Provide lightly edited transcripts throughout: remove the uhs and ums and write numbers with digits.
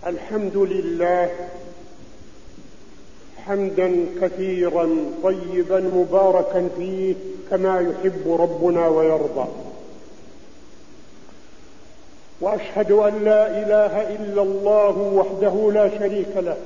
الحمد لله حمدا كثيرا طيبا مباركا فيه كما يحب ربنا ويرضى، وأشهد أن لا إله إلا الله وحده لا شريك له،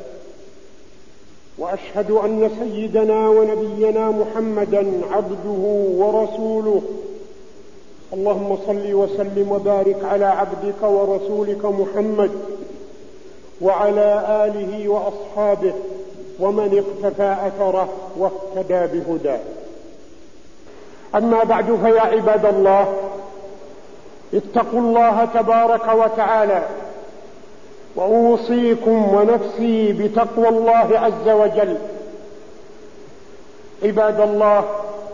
وأشهد أن سيدنا ونبينا محمدا عبده ورسوله. اللهم صل وسلم وبارك على عبدك ورسولك محمد وعلى آله وأصحابه ومن اقتفى أثره واهتدى بهداه. أما بعد، فيا عباد الله، اتقوا الله تبارك وتعالى، وأوصيكم ونفسي بتقوى الله عز وجل. عباد الله،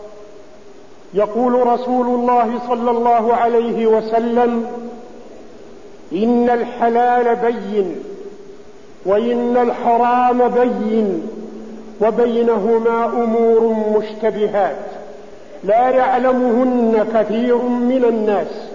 يقول رسول الله صلى الله عليه وسلم: إن الحلال بين وإن الحرام بين وبينهما أمور مشتبهات لا يعلمهن كثير من الناس،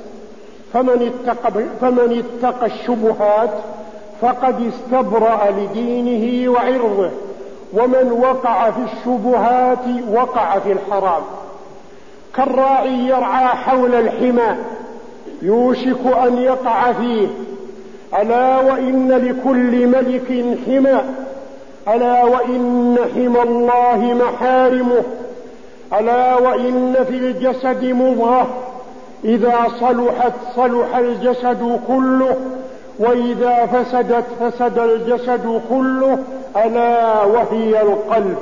فمن اتقى الشبهات فقد استبرأ لدينه وعرضه، ومن وقع في الشبهات وقع في الحرام. كالراعي يرعى حول الحمى يوشك أن يقع فيه. ألا وإن لكل ملك حمى، ألا وإن حمى الله محارمه، ألا وإن في الجسد مضغة إذا صلحت صلح الجسد كله، وإذا فسدت فسد الجسد كله، ألا وهي القلب.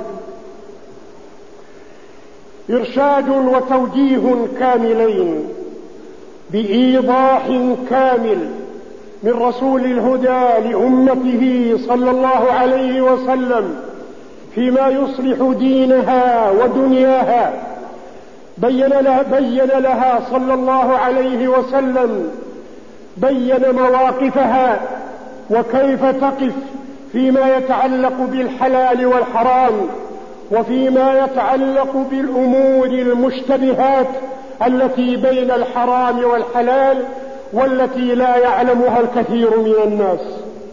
إرشاد وتوجيه كاملين بإيضاح كامل من رسول الهدى لأمته صلى الله عليه وسلم فيما يصلح دينها ودنياها. بين لها صلى الله عليه وسلم، بين مواقفها وكيف تقف فيما يتعلق بالحلال والحرام، وفيما يتعلق بالأمور المشتبهات التي بين الحرام والحلال والتي لا يعلمها الكثير من الناس.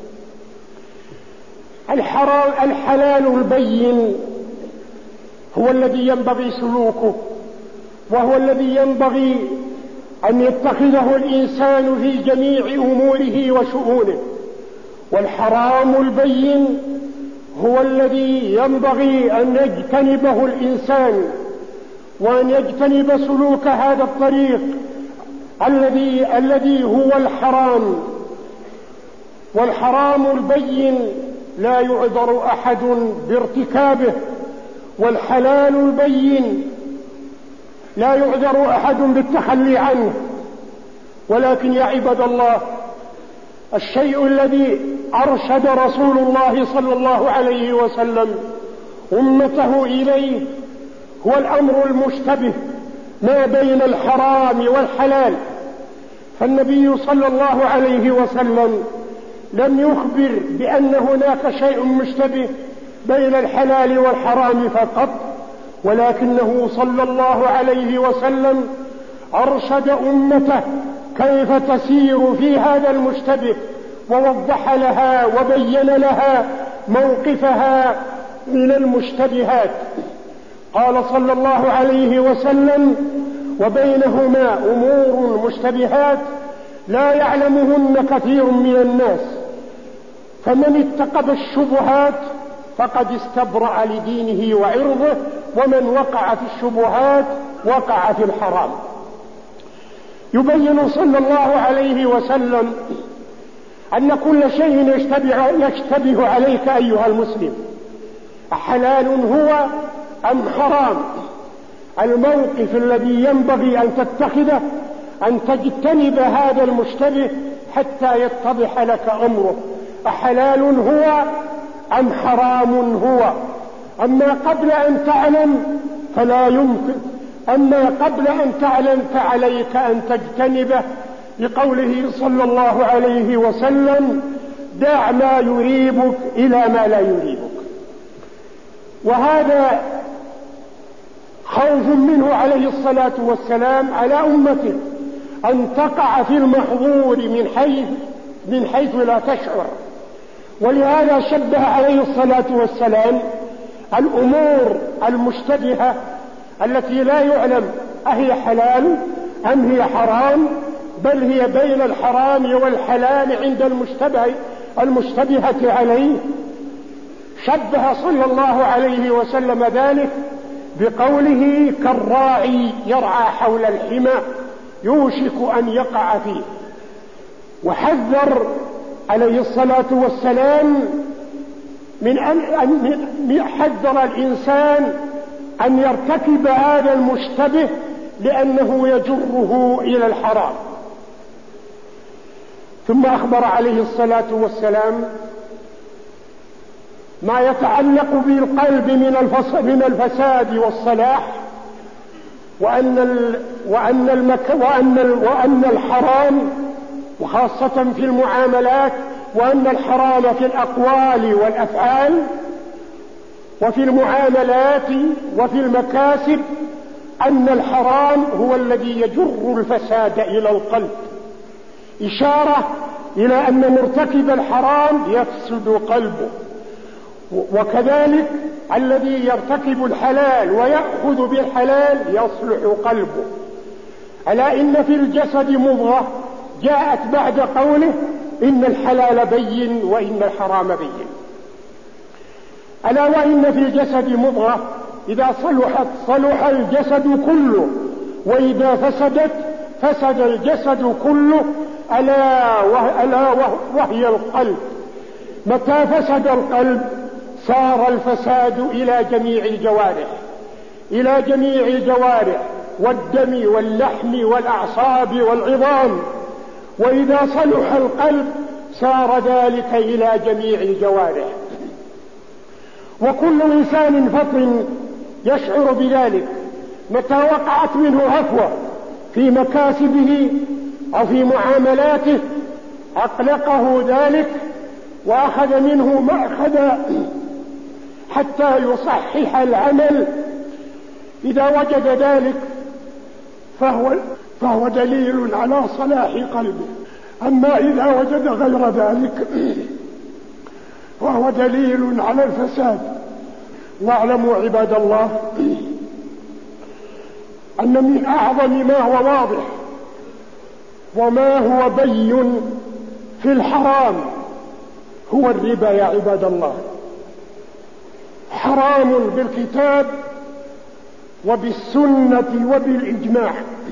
الحلال البين هو الذي ينبغي سلوكه، وهو الذي ينبغي أن يتخذه الإنسان في جميع أموره وشؤونه. والحرام البين هو الذي ينبغي أن يجتنبه الإنسان، وأن يجتنب سلوك هذا الطريق الذي هو الحرام. والحرام البين لا يعذر أحد بارتكابه، والحلال البين لا يعذر أحد بالتخلي عنه. ولكن يا عباد الله، الشيء الذي أرشد رسول الله صلى الله عليه وسلم أمته إليه هو الأمر المشتبه ما بين الحرام والحلال. فالنبي صلى الله عليه وسلم لم يخبر بأن هناك شيء مشتبه بين الحلال والحرام فقط، ولكنه صلى الله عليه وسلم أرشد أمته كيف تسير في هذا المشتبه، ووضح لها وبين لها موقفها من المشتبهات. قال صلى الله عليه وسلم: وبينهما أمور مشتبهات لا يعلمهن كثير من الناس، فمن اتقى الشبهات فقد استبرأ لدينه وعرضه، ومن وقع في الشبهات وقع في الحرام. يبين صلى الله عليه وسلم أن كل شيء يشتبه عليك أيها المسلم حلال هو أم حرام. الموقف الذي ينبغي أن تتخذه أن تجتنب هذا المشتبه حتى يتضح لك أمره، أحلال هو أم حرام هو. أما قبل أن تعلم فلا يمكن، أما قبل أن تعلم فعليك أن تجتنبه، لقوله صلى الله عليه وسلم: دع ما يريبك إلى ما لا يريبك. وهذا خوف منه عليه الصلاة والسلام على أمته أن تقع في المحظور من حيث لا تشعر. ولهذا شبه عليه الصلاة والسلام الأمور المشتبهة التي لا يعلم أهي حلال أم هي حرام، بل هي بين الحرام والحلال عند المشتبهة عليه، شبه صلى الله عليه وسلم ذلك بقوله كالراعي يرعى حول الحمى يوشك أن يقع فيه. وحذر عليه الصلاة والسلام حذر الإنسان أن يرتكب هذا المشتبه لأنه يجره إلى الحرام. ثم أخبر عليه الصلاة والسلام ما يتعلق بالقلب من الفساد والصلاح، وأن الحرام وخاصة في المعاملات، وأن الحرام في الأقوال والأفعال وفي المعاملات وفي المكاسب، أن الحرام هو الذي يجر الفساد إلى القلب، إشارة إلى أن مرتكب الحرام يفسد قلبه. وكذلك الذي يرتكب الحلال ويأخذ بالحلال يصلح قلبه. ألا إن في الجسد مضغة جاءت بعد قوله إن الحلال بين وإن الحرام بين. ألا وإن في الجسد مضغة إذا صلحت صلح الجسد كله، وإذا فسدت فسد الجسد كله، ألا وهي القلب. متى فسد القلب صار الفساد إلى جميع الجوارح والدم واللحم والأعصاب والعظام. وإذا صلح القلب صار ذلك إلى جميع الجوارح. وكل إنسان فطن يشعر بذلك متى وقعت منه عفوة في مكاسبه أو في معاملاته أقلقه ذلك وأخذ منه مأخذ حتى يصحح العمل. إذا وجد ذلك فهو دليل على صلاح قلبه. أما إذا وجد غير ذلك فهو دليل على الفساد. واعلموا عباد الله أن من أعظم ما هو واضح وما هو بين في الحرام هو الربا يا عباد الله. حرام بالكتاب وبالسنة وبالإجماع،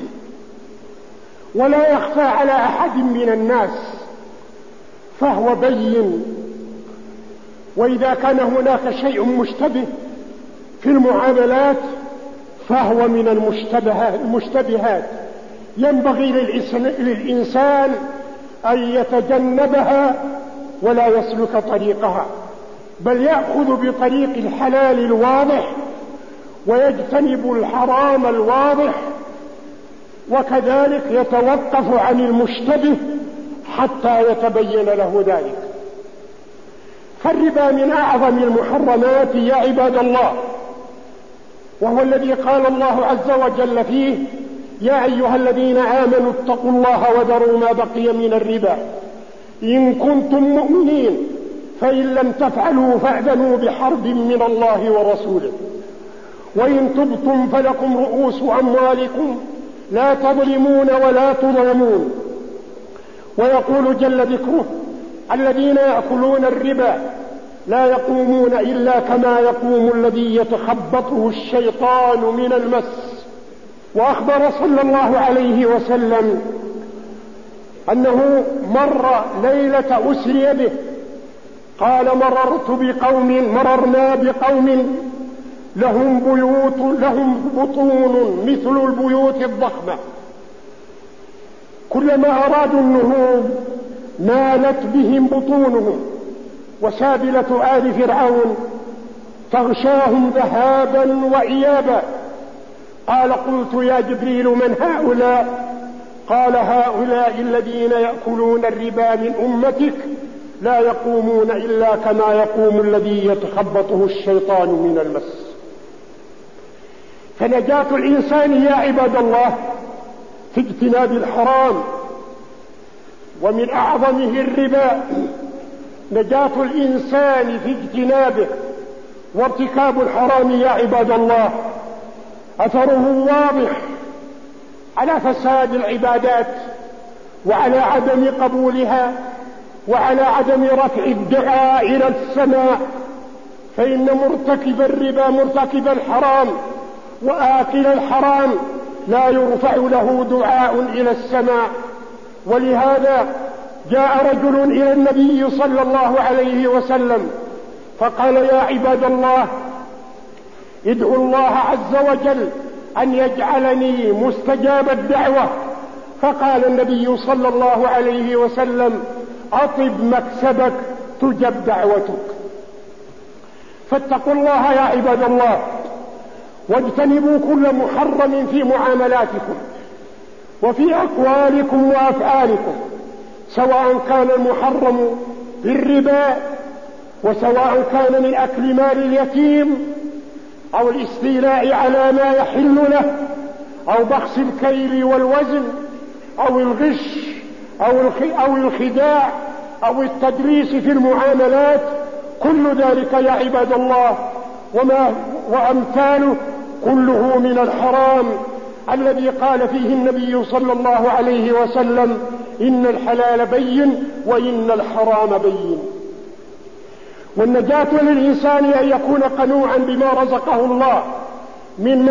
ولا يخفى على أحد من الناس، فهو بين. وإذا كان هناك شيء مشتبه في المعاملات فهو من المشتبهات ينبغي للإنسان أن يتجنبها ولا يسلك طريقها، بل يأخذ بطريق الحلال الواضح ويجتنب الحرام الواضح، وكذلك يتوقف عن المشتبه حتى يتبين له ذلك. فالربا من أعظم المحرمات يا عباد الله، وهو الذي قال الله عز وجل فيه يا أيها الذين آمنوا اتقوا الله وذروا ما بقي من الربا إن كنتم مؤمنين فإن لم تفعلوا فأذنوا بحرب من الله ورسوله وإن تبتم فلكم رؤوس أموالكم لا تظلمون ولا تظلمون. ويقول جل ذكره الذين يأكلون الربا لا يقومون إلا كما يقوم الذي يتخبطه الشيطان من المس. وأخبر صلى الله عليه وسلم أنه مر ليلة أسري به، قال مررنا بقوم لهم بطون مثل البيوت الضخمة، كلما أرادوا النهوض مالت بهم بطونهم، وسابلة آل فرعون تغشاهم ذهابا وإيابا. قال قلت يا جبريل من هؤلاء؟ قال هؤلاء الذين يأكلون الربا من أمتك لا يقومون إلا كما يقوم الذي يتخبطه الشيطان من المس. فنجاة الإنسان يا عباد الله في اجتناب الحرام، ومن أعظمه الربا نجاة الإنسان في اجتنابه وارتكاب الحرام يا عباد الله أثره واضح على فساد العبادات وعلى عدم قبولها وعلى عدم رفع الدعاء إلى السماء، فإن مرتكب الربا مرتكب الحرام وآكل الحرام لا يرفع له دعاء إلى السماء. ولهذا جاء رجل إلى النبي صلى الله عليه وسلم فقال: يا عباد الله، ادعوا الله عز وجل أن يجعلني مستجاب الدعوة. فقال النبي صلى الله عليه وسلم: أطب مكسبك تجب دعوتك. فاتقوا الله يا عباد الله، واجتنبوا كل محرم في معاملاتكم وفي أقوالكم وأفعالكم، سواء كان المحرم بالربا، وسواء كان من أكل مال اليتيم، أو الاستيلاء على ما يحل له، أو بخس الكيل والوزن، أو الغش، أو الخداع، أو التدريس في المعاملات. كل ذلك يا عباد الله وأمثاله كله من الحرام الذي قال فيه النبي صلى الله عليه وسلم: إن الحلال بين وإن الحرام بين. والنجاة للإنسان أن يكون قنوعا بما رزقه الله من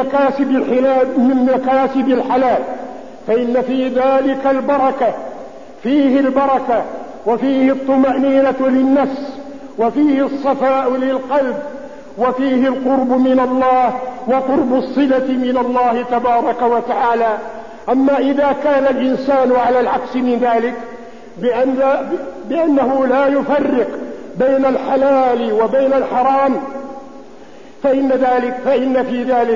مكاسب الحلال، فإن في ذلك البركة، فيه البركة، وفيه الطمأنينة للنفس، وفيه الصفاء للقلب، وفيه القرب من الله وقرب الصلة من الله تبارك وتعالى. أما إذا كان الإنسان على العكس من ذلك بأنه لا يفرق بين الحلال وبين الحرام، فإن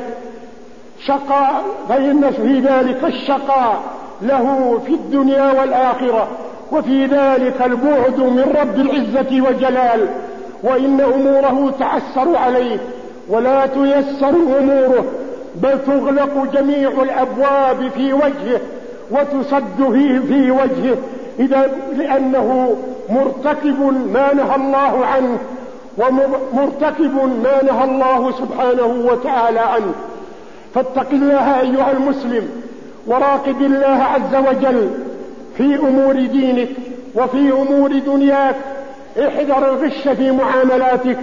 في ذلك الشقاء له في الدنيا والآخرة، وفي ذلك البعد من رب العزة والجلال، وإن أموره تعسر عليه ولا تيسر أموره، بل تغلق جميع الأبواب في وجهه وتسد في وجهه، لأنه مرتكب ما نهى الله عنه، ومرتكب ما نهى الله سبحانه وتعالى عنه. فاتق الله أيها المسلم، وراقب الله عز وجل في أمور دينك وفي أمور دنياك. احذر الغش في معاملاتك،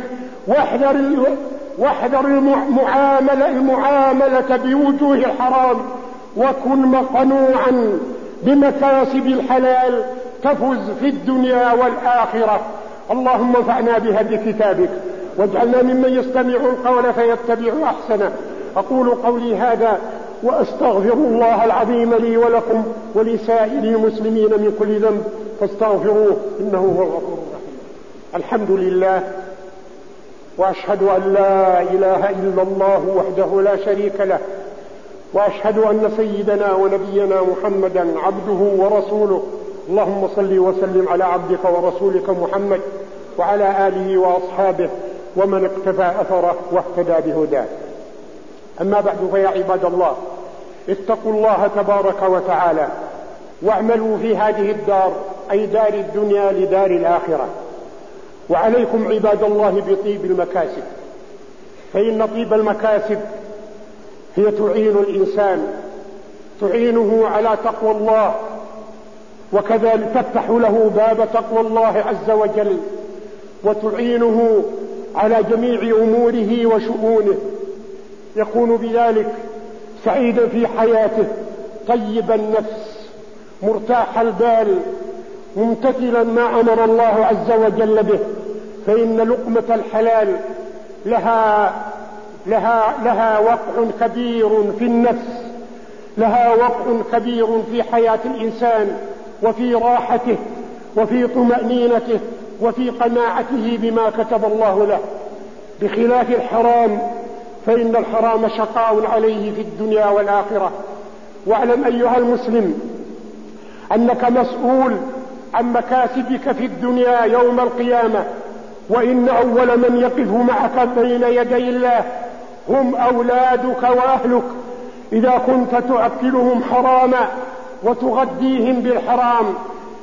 واحذر المعاملة بوجوه الحرام، وكن قنوعا بمكاسب الحلال تفز في الدنيا والآخرة. اللهم انفعنا بهدي كتابك، واجعلنا ممن يستمع القول فيتبع أحسنه. أقول قولي هذا وأستغفر الله العظيم لي ولكم ولسائر المسلمين من كل ذنب فاستغفروه إنه هو الغفور الرحيم. الحمد لله، وأشهد أن لا إله إلا الله وحده لا شريك له، وأشهد أن سيدنا ونبينا محمدا عبده ورسوله. اللهم صل وسلم على عبدك ورسولك محمد وعلى آله وأصحابه ومن اقتفى أثره واهتدى بهداه. أما بعد، فيا عباد الله، اتقوا الله تبارك وتعالى واعملوا في هذه الدار، أي دار الدنيا، لدار الآخرة. وعليكم عباد الله بطيب المكاسب، فإن طيب المكاسب هي تعين الإنسان، تعينه على تقوى الله، وكذلك تفتح له باب تقوى الله عز وجل، وتعينه على جميع أموره وشؤونه. يكون بذلك سعيدا في حياته، طيب النفس، مرتاح البال، ممتثلا ما أمر الله عز وجل به. فإن لقمة الحلال لها وقع كبير في النفس، لها وقع كبير في حياة الإنسان، وفي راحته، وفي طمأنينته، وفي قناعته بما كتب الله له، بخلاف الحرام، فإن الحرام شقاء عليه في الدنيا والآخرة. واعلم أيها المسلم أنك مسؤول عن مكاسبك في الدنيا يوم القيامة، وإن أول من يقف معك بين يدي الله هم أولادك وأهلك. إذا كنت تؤكلهم حراما وتغذيهم بالحرام،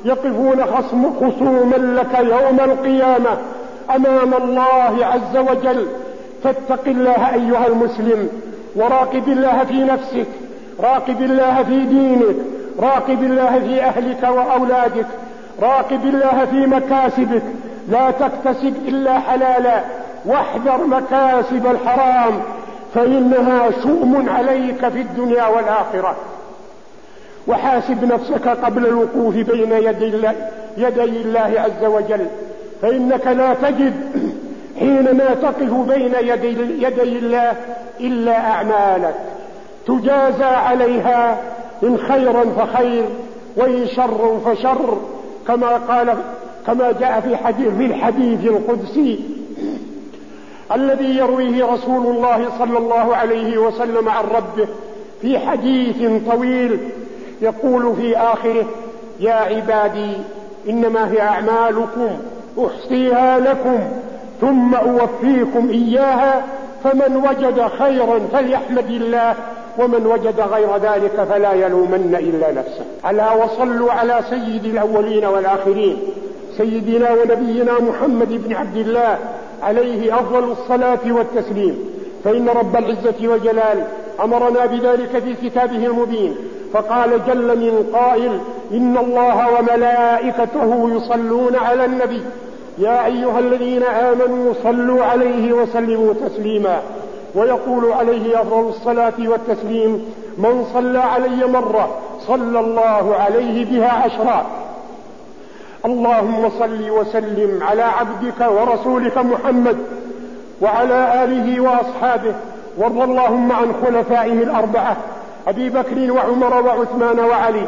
يقفون خصوما لك يوم القيامة أمام الله عز وجل. فاتق الله أيها المسلم، وراقب الله في نفسك، راقب الله في دينك، راقب الله في أهلك وأولادك، راقب الله في مكاسبك، لا تكتسب إلا حلالا، واحذر مكاسب الحرام فإنها شؤم عليك في الدنيا والآخرة. وحاسب نفسك قبل الوقوف بين يدي الله عز وجل، فإنك لا تجد حينما تقف بين يدي الله إلا أعمالك تجازى عليها، إن خيرا فخير وإن شر فشر، كما جاء في الحديث القدسي الذي يرويه رسول الله صلى الله عليه وسلم عن ربه في حديث طويل، يقول في آخره: يا عبادي إنما هي أعمالكم أحصيها لكم ثم أوفيكم إياها، فمن وجد خيرا فليحمد الله، ومن وجد غير ذلك فلا يلومن إلا نفسه. ألا وصلوا على سيد الأولين والآخرين، سيدنا ونبينا محمد بن عبد الله عليه أفضل الصلاة والتسليم، فإن رب العزة والجلال أمرنا بذلك في كتابه المبين، فقال جل من قائل: إن الله وملائكته يصلون على النبي يا أيها الذين آمنوا صلوا عليه وسلموا تسليما. ويقول عليه أفضل الصلاة والتسليم: من صلى علي مرة صلى الله عليه بها 10. اللهم صل وسلم على عبدك ورسولك محمد وعلى آله وأصحابه، وارض اللهم عن خلفائه الأربعة أبي بكر وعمر وعثمان وعلي،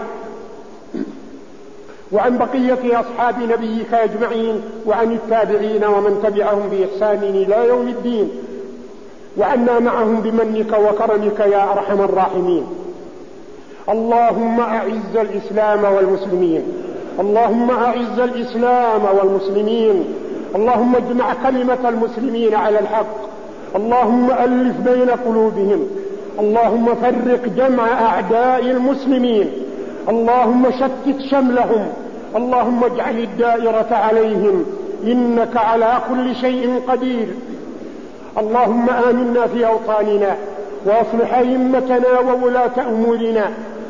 وعن بقية أصحاب نبيك أجمعين، وعن التابعين ومن تبعهم بإحسان إلى يوم الدين، وعنا معهم بمنك وكرمك يا أرحم الراحمين. اللهم أعز الإسلام والمسلمين، اللهم أعز الإسلام والمسلمين، اللهم اجمع كلمة المسلمين على الحق، اللهم ألف بين قلوبهم، اللهم فرق جمع أعداء المسلمين، اللهم شتت شملهم، اللهم اجعل الدائرة عليهم، إنك على كل شيء قدير. اللهم آمنا في أوطاننا، وأصلح أئمتنا وولاة أمورنا،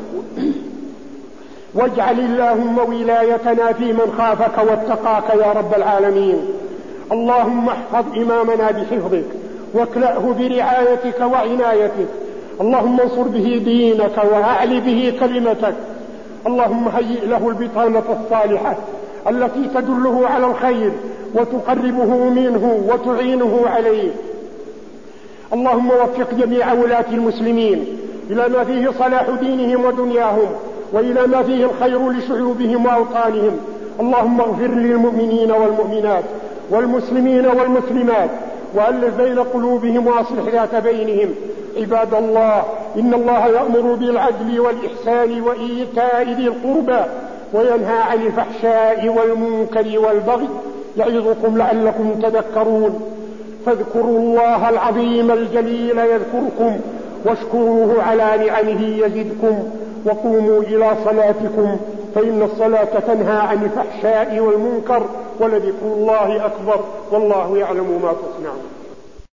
واجعل اللهم ولايتنا في من خافك واتقاك يا رب العالمين. اللهم احفظ إمامنا بحفظك، واكلأه برعايتك وعنايتك، اللهم انصر به دينك وأعل به كلمتك. اللهم هيئ له البطانة الصالحة التي تدله على الخير وتقربه منه وتعينه عليه. اللهم وفق جميع ولاة المسلمين إلى ما فيه صلاح دينهم ودنياهم، وإلى ما فيه الخير لشعوبهم وأوطانهم. اللهم اغفر للمؤمنين والمؤمنات والمسلمين والمسلمات، وألف بين قلوبهم وأصلح ذات بينهم. عباد الله، إن الله يأمر بالعدل والإحسان وإيتاء ذي القربى، وينهى عن الفحشاء والمنكر والبغي، يعظكم لعلكم تذكرون. فاذكروا الله العظيم الجليل يذكركم، واشكروه على نعمه يزدكم، وقوموا إلى صلاتكم فإن الصلاة تنهى عن الفحشاء والمنكر، ولذكر الله أكبر، والله يعلم ما تصنعون.